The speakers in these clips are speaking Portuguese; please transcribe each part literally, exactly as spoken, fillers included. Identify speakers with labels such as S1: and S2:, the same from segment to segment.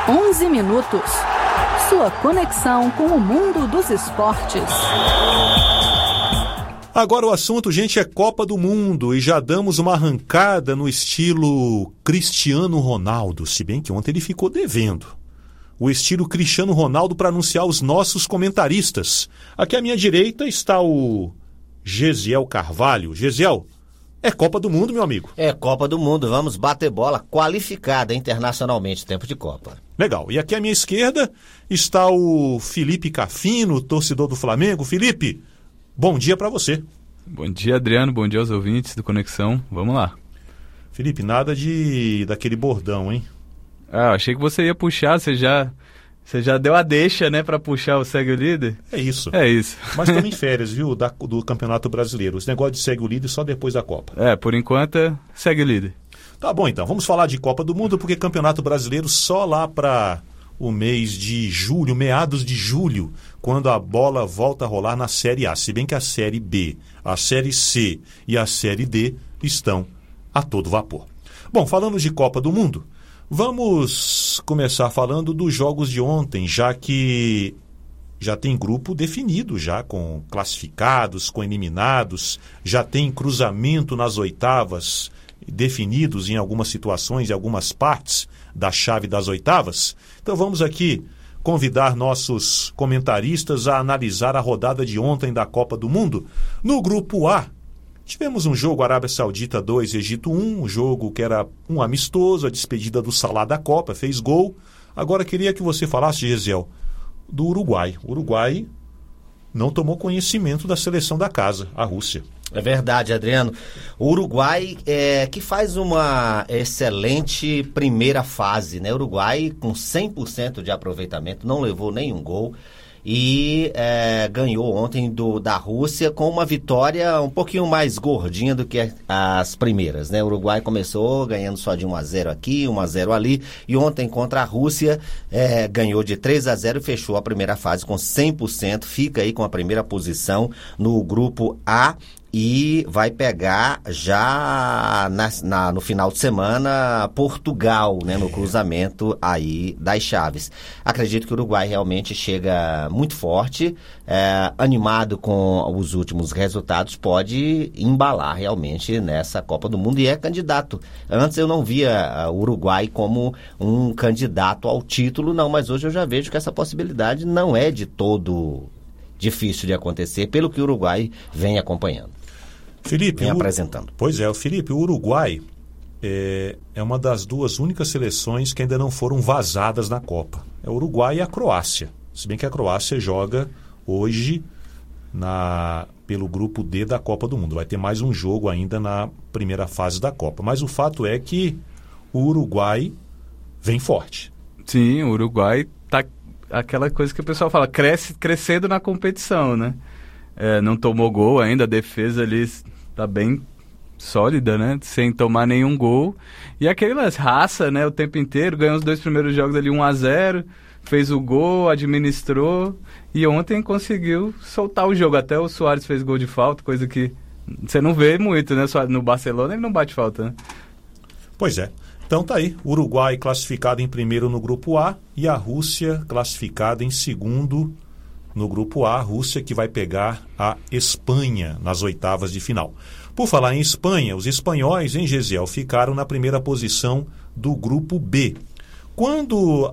S1: onze minutos. Sua conexão com o mundo dos esportes.
S2: Agora o assunto, gente, é Copa do Mundo e já damos uma arrancada no estilo Cristiano Ronaldo, se bem que ontem ele ficou devendo. O estilo Cristiano Ronaldo para anunciar os nossos comentaristas. Aqui à minha direita está o Gesiel Carvalho. Gesiel, é Copa do Mundo, meu amigo.
S3: É Copa do Mundo, vamos bater bola qualificada internacionalmente, tempo de Copa.
S2: Legal, e aqui à minha esquerda está o Felipe Cafino, torcedor do Flamengo. Felipe, bom dia para você.
S4: Bom dia, Adriano, bom dia aos ouvintes do Conexão, vamos lá.
S2: Felipe, nada de daquele bordão, hein?
S4: Ah, achei que você ia puxar, você já, você já deu a deixa, né, pra puxar o Segue o Líder?
S2: É isso.
S4: É isso.
S2: Mas estamos em férias, viu, da, do Campeonato Brasileiro. Esse negócio de Segue o Líder só depois da Copa.
S4: É, por enquanto, é Segue o Líder.
S2: Tá bom, então. Vamos falar de Copa do Mundo, porque Campeonato Brasileiro só lá para o mês de julho, meados de julho, quando a bola volta a rolar na Série A. Se bem que a Série B, a Série C e a Série D estão a todo vapor. Bom, falando de Copa do Mundo, vamos começar falando dos jogos de ontem, já que já tem grupo definido, já com classificados, com eliminados, já tem cruzamento nas oitavas definidos em algumas situações, em algumas partes da chave das oitavas. Então vamos aqui convidar nossos comentaristas a analisar a rodada de ontem da Copa do Mundo. No grupo A, tivemos um jogo Arábia Saudita dois, Egito um, um jogo que era um amistoso, a despedida do Salah da Copa, fez gol. Agora queria que você falasse, Gesiel, do Uruguai. O Uruguai não tomou conhecimento da seleção da casa, a Rússia.
S3: É verdade, Adriano. O Uruguai é, que faz uma excelente primeira fase, né? O Uruguai com cem por cento de aproveitamento, não levou nenhum gol e é, ganhou ontem do, da Rússia com uma vitória um pouquinho mais gordinha do que as primeiras, né? O Uruguai começou ganhando só de um a zero aqui, um a zero ali, e ontem contra a Rússia é, ganhou de três a zero e fechou a primeira fase com cem por cento, fica aí com a primeira posição no grupo A. E vai pegar já na, na, no final de semana Portugal, né, no cruzamento aí das chaves. Acredito que o Uruguai realmente chega muito forte, é, animado com os últimos resultados, pode embalar realmente nessa Copa do Mundo e é candidato. Antes eu não via o Uruguai como um candidato ao título, não, mas hoje eu já vejo que essa possibilidade não é de todo difícil de acontecer, pelo que o Uruguai vem acompanhando.
S2: Felipe,
S3: vem
S2: o...
S3: apresentando.
S2: Pois é, o Felipe, o Uruguai é, é uma das duas únicas seleções que ainda não foram vazadas na Copa. É o Uruguai e a Croácia. Se bem que a Croácia joga hoje na, pelo grupo D da Copa do Mundo. Vai ter mais um jogo ainda na primeira fase da Copa. Mas o fato é que o Uruguai vem forte.
S4: Sim, o Uruguai tá aquela coisa que o pessoal fala, cresce, crescendo na competição, né? É, não tomou gol ainda, a defesa ali tá bem sólida, né? Sem tomar nenhum gol. E aquele lance, raça, né? O tempo inteiro, ganhou os dois primeiros jogos ali um a zero, fez o gol, administrou e ontem conseguiu soltar o jogo. Até o Suárez fez gol de falta, coisa que você não vê muito, né? No Barcelona ele não bate falta, né?
S2: Pois é. Então tá aí, Uruguai classificado em primeiro no grupo A e a Rússia classificada em segundo no grupo A, a Rússia que vai pegar a Espanha nas oitavas de final. Por falar em Espanha, os espanhóis, em Gesiel, ficaram na primeira posição do grupo B. Quando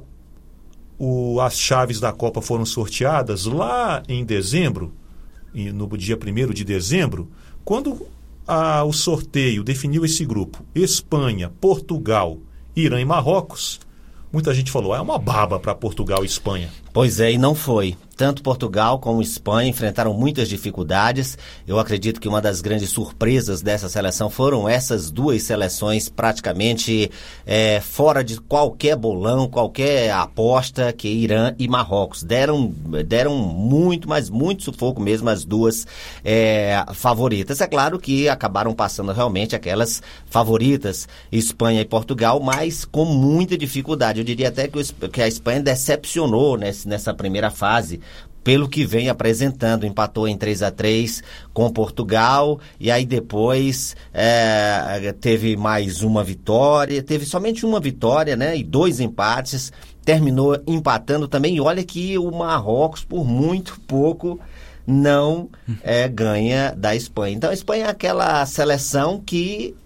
S2: o, as chaves da Copa foram sorteadas, lá em dezembro, no dia primeiro de dezembro, quando a, o sorteio definiu esse grupo, Espanha, Portugal, Irã e Marrocos, muita gente falou, é uma baba para Portugal e Espanha.
S3: Pois é, e não foi. Tanto Portugal como Espanha enfrentaram muitas dificuldades. Eu acredito que uma das grandes surpresas dessa seleção foram essas duas seleções praticamente é, fora de qualquer bolão, qualquer aposta, que Irã e Marrocos. Deram, deram muito, mas muito sufoco mesmo as duas é, favoritas. É claro que acabaram passando realmente aquelas favoritas, Espanha e Portugal, mas com muita dificuldade. Eu diria até que, o, que a Espanha decepcionou nesse, nessa primeira fase, pelo que vem apresentando, empatou em três a três com Portugal, e aí depois é, teve mais uma vitória, teve somente uma vitória, né, e dois empates, terminou empatando também, e olha que o Marrocos, por muito pouco, não é, ganha da Espanha. Então a Espanha é aquela seleção que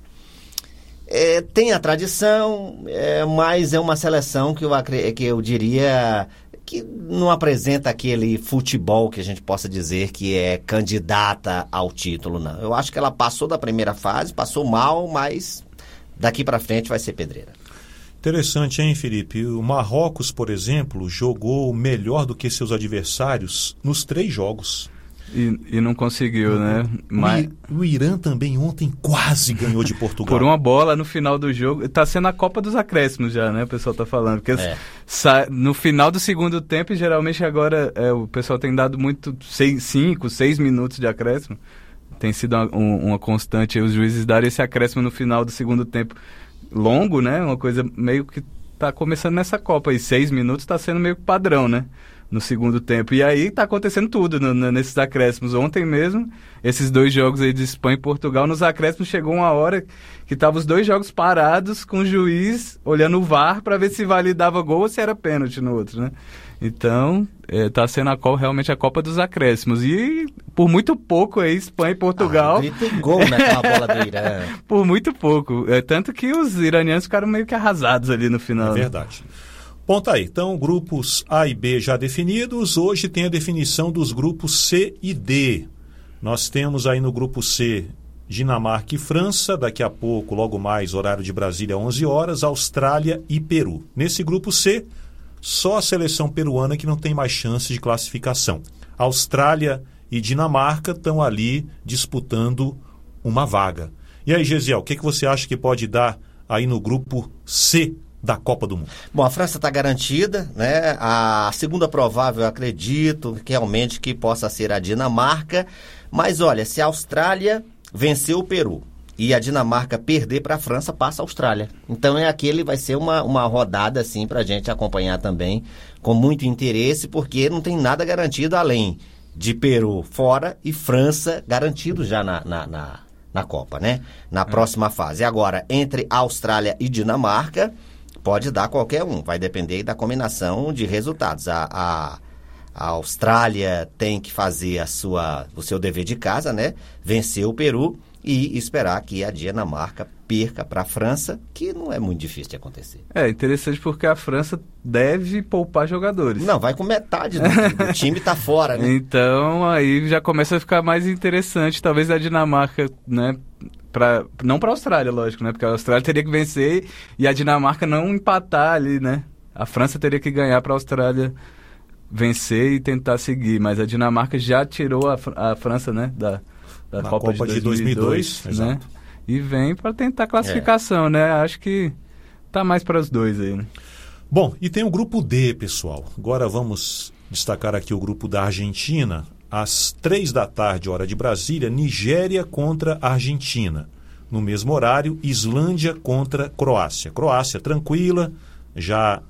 S3: é, tem a tradição, é, mas é uma seleção que eu, que eu diria que não apresenta aquele futebol que a gente possa dizer que é candidata ao título, não. Eu acho que ela passou da primeira fase, passou mal, mas daqui para frente vai ser pedreira.
S2: Interessante, hein, Felipe? O Marrocos, por exemplo, jogou melhor do que seus adversários nos três jogos.
S4: E, e não conseguiu, uhum. né? Mas...
S2: O, o Irã também ontem quase ganhou de Portugal.
S4: Por uma bola no final do jogo. Tá sendo a Copa dos Acréscimos já, né? O pessoal tá falando. Porque
S3: é.
S4: sa... no final do segundo tempo, geralmente agora é, o pessoal tem dado muito seis, cinco, seis minutos de acréscimo. Tem sido uma, um, uma constante os juízes darem esse acréscimo no final do segundo tempo longo, né? Uma coisa meio que tá começando nessa Copa. E seis minutos tá sendo meio padrão, né? No segundo tempo. E aí tá acontecendo tudo no, no, nesses acréscimos. Ontem mesmo, esses dois jogos aí de Espanha e Portugal, nos acréscimos chegou uma hora que tava os dois jogos parados, com o juiz olhando o V A R para ver se validava gol ou se era pênalti no outro, né? Então, é, tá sendo a Copa, realmente a Copa dos Acréscimos. E por muito pouco aí, Espanha e Portugal...
S3: Ah, tem gol naquela bola do Irã.
S4: Por muito pouco. É, tanto que os iranianos ficaram meio que arrasados ali no final.
S2: É verdade. Né? Bom, tá aí. Então, grupos A e B já definidos. Hoje tem a definição dos grupos C e D. Nós temos aí no grupo C Dinamarca e França. Daqui a pouco, logo mais, horário de Brasília, onze horas, Austrália e Peru. Nesse grupo C, só a seleção peruana que não tem mais chance de classificação. Austrália e Dinamarca estão ali disputando uma vaga. E aí, Gesiel, o que, que você acha que pode dar aí no grupo C da Copa do Mundo?
S3: Bom, a França está garantida, né? A segunda provável, eu acredito, que realmente que possa ser a Dinamarca. Mas olha, se a Austrália vencer o Peru e a Dinamarca perder para a França, passa a Austrália. Então é aquele, vai ser uma, uma rodada assim para a gente acompanhar também com muito interesse, porque não tem nada garantido além de Peru fora e França garantido já na, na, na, na Copa, né? Na próxima fase. Agora, entre Austrália e Dinamarca, pode dar qualquer um, vai depender da combinação de resultados. A, a, a Austrália tem que fazer a sua, o seu dever de casa, né? Vencer o Peru e esperar que a Dinamarca perca para a França, que não é muito difícil de acontecer.
S4: É interessante porque a França deve poupar jogadores.
S3: Não, vai com metade do, do time tá fora, né?
S4: Então aí já começa a ficar mais interessante, talvez a Dinamarca, né? Pra, não para a Austrália, lógico, né? Porque a Austrália teria que vencer e a Dinamarca não empatar ali, né? A França teria que ganhar para a Austrália vencer e tentar seguir, mas a Dinamarca já tirou a, a França, né? Da, da Copa,
S2: Copa de
S4: dois mil e dois,
S2: dois mil e dois,
S4: né?
S2: exato.
S4: E vem para tentar classificação, é. né? Acho que tá mais para os dois aí, né?
S2: Bom, e tem o grupo D, pessoal. Agora vamos destacar aqui o grupo da Argentina. Às três da tarde, hora de Brasília, Nigéria contra Argentina. No mesmo horário, Islândia contra Croácia. Croácia tranquila, já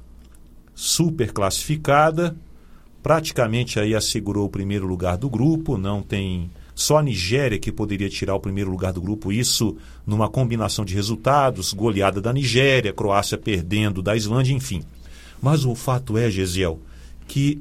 S2: super classificada, praticamente aí assegurou o primeiro lugar do grupo, não tem... Só a Nigéria que poderia tirar o primeiro lugar do grupo, isso numa combinação de resultados, goleada da Nigéria, Croácia perdendo da Islândia, enfim. Mas o fato é, Gesiel, que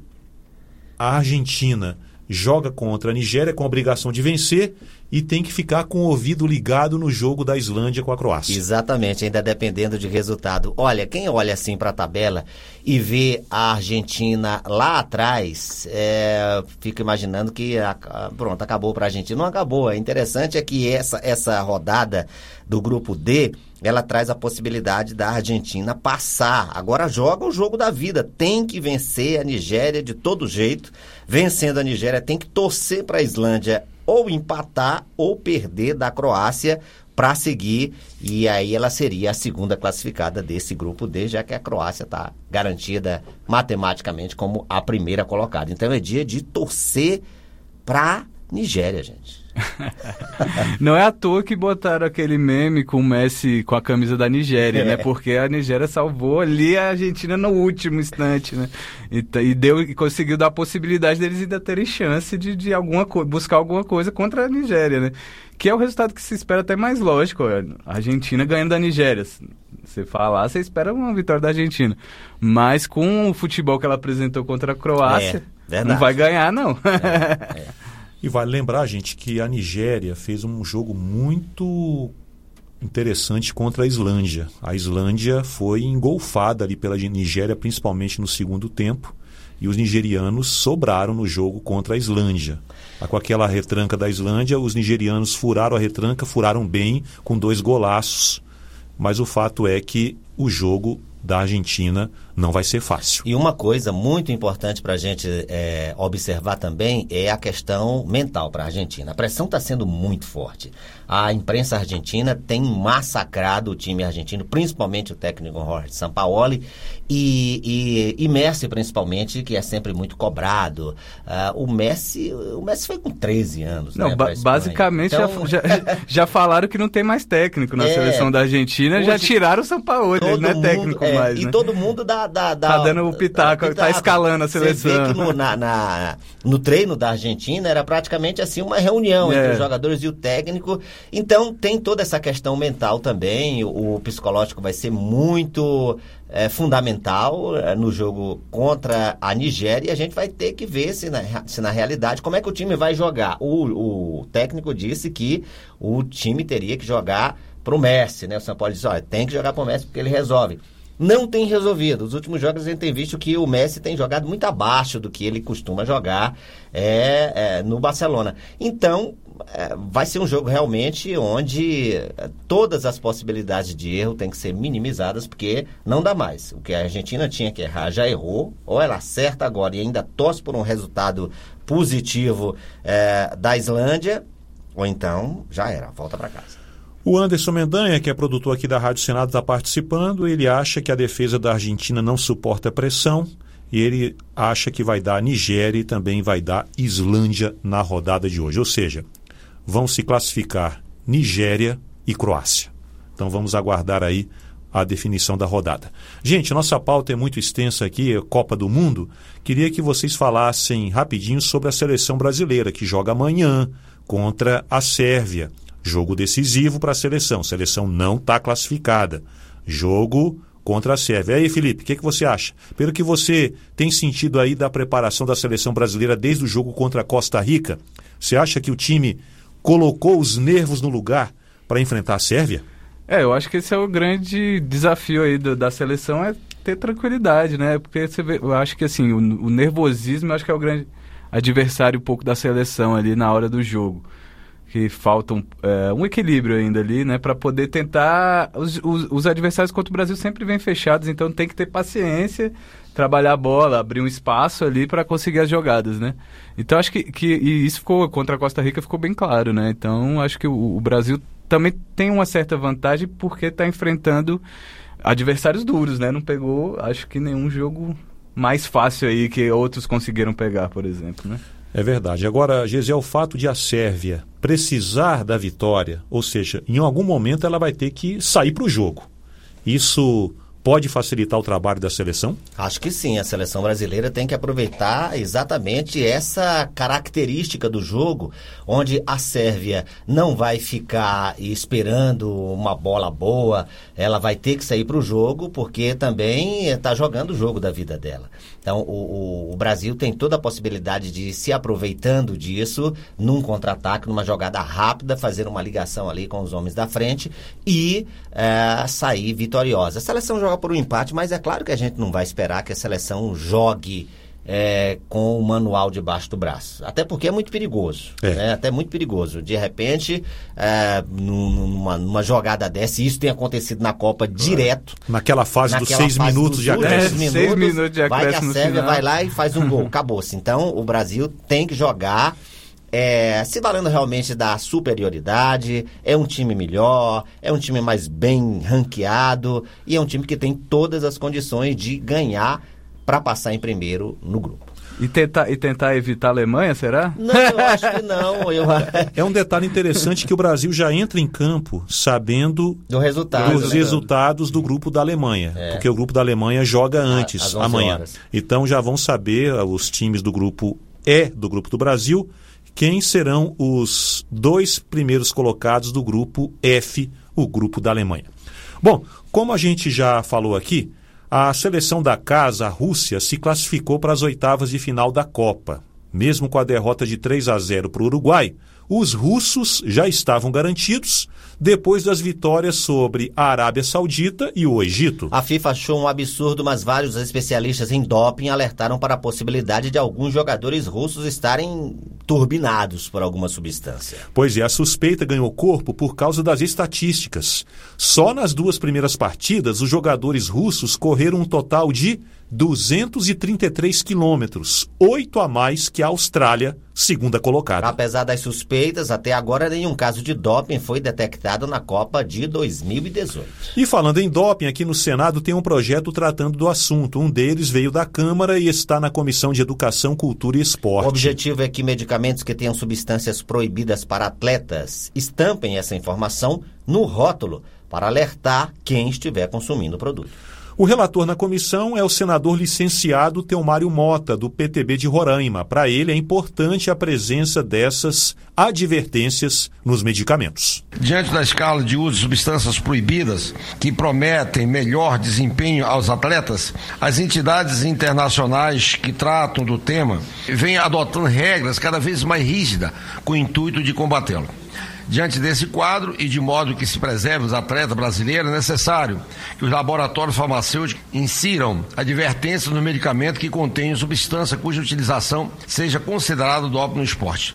S2: a Argentina joga contra a Nigéria com a obrigação de vencer e tem que ficar com o ouvido ligado no jogo da Islândia com a Croácia.
S3: Exatamente, ainda dependendo de resultado. Olha, quem olha assim para a tabela e vê a Argentina lá atrás, é, fica imaginando que a, a, pronto, acabou para a Argentina. Não acabou. É interessante é que essa, essa rodada do grupo D, ela traz a possibilidade da Argentina passar. Agora joga o jogo da vida. Tem que vencer a Nigéria de todo jeito. Vencendo a Nigéria, tem que torcer para a Islândia ou empatar ou perder da Croácia para seguir, e aí ela seria a segunda classificada desse grupo D, já que a Croácia está garantida matematicamente como a primeira colocada. Então é dia de torcer para Nigéria, gente.
S4: Não é à toa que botaram aquele meme com o Messi com a camisa da Nigéria, é. né? Porque a Nigéria salvou ali a Argentina no último instante, né? E, e, deu, e conseguiu dar a possibilidade deles ainda terem chance de, de alguma co- buscar alguma coisa contra a Nigéria, né? Que é o resultado que se espera até mais lógico. A Argentina ganhando da Nigéria. Você falar, você espera uma vitória da Argentina. Mas com o futebol que ela apresentou contra a Croácia, é, não vai ganhar, não.
S3: É, é.
S2: E vale lembrar, gente, que a Nigéria fez um jogo muito interessante contra a Islândia. A Islândia foi engolfada ali pela Nigéria, principalmente no segundo tempo, e os nigerianos sobraram no jogo contra a Islândia. Com aquela retranca da Islândia, os nigerianos furaram a retranca, furaram bem, com dois golaços, mas o fato é que o jogo da Argentina não vai ser fácil.
S3: E uma coisa muito importante para a gente é, observar também é a questão mental para a Argentina. A pressão está sendo muito forte. A imprensa argentina tem massacrado o time argentino, principalmente o técnico Jorge Sampaoli e, e, e Messi principalmente, que é sempre muito cobrado. Uh, o Messi o Messi foi com treze anos.
S4: Não,
S3: né,
S4: ba- basicamente então... já, já, já falaram que não tem mais técnico na é, seleção da Argentina, já tiraram o Sampaoli, ele não é técnico
S3: é,
S4: mais.
S3: E
S4: né?
S3: todo mundo dá, dá, dá,
S4: tá dando o pitaco, pitaco, tá escalando a seleção.
S3: Você vê que no, na, na, no treino da Argentina era praticamente assim uma reunião é. entre os jogadores e o técnico. Então tem toda essa questão mental também, o, o psicológico vai ser muito é, fundamental é, no jogo contra a Nigéria, e a gente vai ter que ver se na, se na realidade como é que o time vai jogar. O, o técnico disse que o time teria que jogar pro Messi, né? O São Paulo disse, olha, tem que jogar pro Messi porque ele resolve. Não tem resolvido. Os últimos jogos a gente tem visto que o Messi tem jogado muito abaixo do que ele costuma jogar é, é, no Barcelona. Então, é, vai ser um jogo realmente onde é, todas as possibilidades de erro têm que ser minimizadas, porque não dá mais. O que a Argentina tinha que errar já errou, ou ela acerta agora e ainda torce por um resultado positivo é, da Islândia, ou então já era, volta para casa.
S2: O Anderson Mendanha, que é produtor aqui da Rádio Senado, está participando. Ele acha que a defesa da Argentina não suporta pressão e ele acha que vai dar Nigéria e também vai dar Islândia na rodada de hoje. Ou seja, vão se classificar Nigéria e Croácia. Então vamos aguardar aí a definição da rodada. Gente, nossa pauta é muito extensa aqui, Copa do Mundo. Queria que vocês falassem rapidinho sobre a seleção brasileira, que joga amanhã contra a Sérvia. Jogo decisivo para a seleção. A seleção não está classificada. Jogo contra a Sérvia. E aí, Felipe, o que, que você acha? Pelo que você tem sentido aí da preparação da seleção brasileira desde o jogo contra a Costa Rica, você acha que o time colocou os nervos no lugar para enfrentar a Sérvia?
S4: É, eu acho que esse é o grande desafio aí do, da seleção, é ter tranquilidade, né? Porque você vê, eu acho que assim, o, o nervosismo, eu acho que é o grande adversário um pouco da seleção ali na hora do jogo. Que falta um, é, um equilíbrio ainda ali, né? Para poder tentar... Os, os, os adversários contra o Brasil sempre vêm fechados, então tem que ter paciência, trabalhar a bola, abrir um espaço ali para conseguir as jogadas, né? Então acho que, que e isso ficou, contra a Costa Rica ficou bem claro, né? Então acho que o, o Brasil também tem uma certa vantagem porque está enfrentando adversários duros, né? Não pegou, acho que nenhum jogo mais fácil aí que outros conseguiram pegar, por exemplo, né?
S2: É verdade. Agora, Gesiel, o fato de a Sérvia precisar da vitória, ou seja, em algum momento ela vai ter que sair para o jogo. Isso pode facilitar o trabalho da seleção?
S3: Acho que sim. A seleção brasileira tem que aproveitar exatamente essa característica do jogo, onde a Sérvia não vai ficar esperando uma bola boa, ela vai ter que sair para o jogo, porque também está jogando o jogo da vida dela. Então, o, o, o Brasil tem toda a possibilidade de, se aproveitando disso, num contra-ataque, numa jogada rápida, fazer uma ligação ali com os homens da frente e é, sair vitoriosa. A seleção joga por um empate, mas é claro que a gente não vai esperar que a seleção jogue é, com o manual debaixo do braço. Até porque é muito perigoso. É. Né? Até muito perigoso. De repente, é, numa, numa jogada dessa, e isso tem acontecido na Copa direto.
S2: Naquela fase
S3: naquela
S2: dos seis
S3: fase
S2: minutos
S3: dos
S2: de acréscimo.
S3: Minutos,
S4: seis minutos de acréscimo.
S3: Vai que a Sérvia vai lá e faz um gol. Acabou-se. Então, o Brasil tem que jogar É, se valendo realmente da superioridade, é um time melhor, é um time mais bem ranqueado e é um time que tem todas as condições de ganhar para passar em primeiro no grupo.
S4: E tentar, e tentar evitar a Alemanha, será?
S3: Não, eu acho que não. Eu...
S2: É um detalhe interessante que o Brasil já entra em campo sabendo
S3: Do resultado,
S2: dos
S3: né?
S2: resultados do grupo da Alemanha.
S3: É.
S2: Porque o grupo da Alemanha joga antes,
S3: às onze
S2: amanhã.
S3: horas.
S2: Então já vão saber os times do grupo E do grupo do Brasil quem serão os dois primeiros colocados do grupo F, o grupo da Alemanha. Bom, como a gente já falou aqui, a seleção da casa, a Rússia, se classificou para as oitavas de final da Copa. Mesmo com a derrota de três a zero para o Uruguai, os russos já estavam garantidos depois das vitórias sobre a Arábia Saudita e o Egito.
S3: A FIFA achou um absurdo, mas vários especialistas em doping alertaram para a possibilidade de alguns jogadores russos estarem turbinados por alguma substância.
S2: Pois é, a suspeita ganhou corpo por causa das estatísticas. Só nas duas primeiras partidas, os jogadores russos correram um total de duzentos e trinta e três quilômetros, oito a mais que a Austrália, segunda colocada.
S3: Apesar das suspeitas, até agora nenhum caso de doping foi detectado na Copa de dois mil e dezoito.
S2: E falando em doping, aqui no Senado tem um projeto tratando do assunto. Um deles veio da Câmara e está na Comissão de Educação, Cultura e Esporte.
S3: O objetivo é que medicamentos que tenham substâncias proibidas para atletas estampem essa informação no rótulo para alertar quem estiver consumindo o produto.
S2: O relator na comissão é o senador licenciado Teomário Mota, do P T B de Roraima. Para ele é importante a presença dessas advertências nos medicamentos.
S5: Diante da escala de uso de substâncias proibidas que prometem melhor desempenho aos atletas, as entidades internacionais que tratam do tema vêm adotando regras cada vez mais rígidas com o intuito de combatê-lo. Diante desse quadro e de modo que se preserve os atletas brasileiros, é necessário que os laboratórios farmacêuticos insiram advertências no medicamento que contenham substância cuja utilização seja considerada doping no esporte.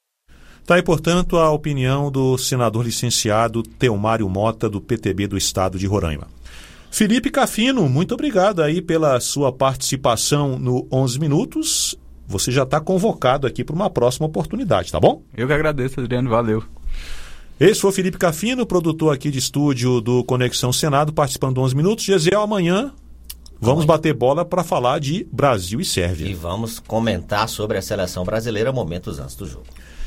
S2: Está aí, portanto, a opinião do senador licenciado Teomário Mota, do P T B do Estado de Roraima. Felipe Cafino, muito obrigado aí pela sua participação no onze Minutos. Você já está convocado aqui para uma próxima oportunidade, tá bom?
S4: Eu que agradeço, Adriano, valeu.
S2: Esse foi o Felipe Cafino, produtor aqui de estúdio do Conexão Senado, participando do onze Minutos. Gesiel, amanhã vamos amanhã. bater bola para falar de Brasil e Sérvia.
S3: E vamos comentar sobre a seleção brasileira momentos antes do jogo.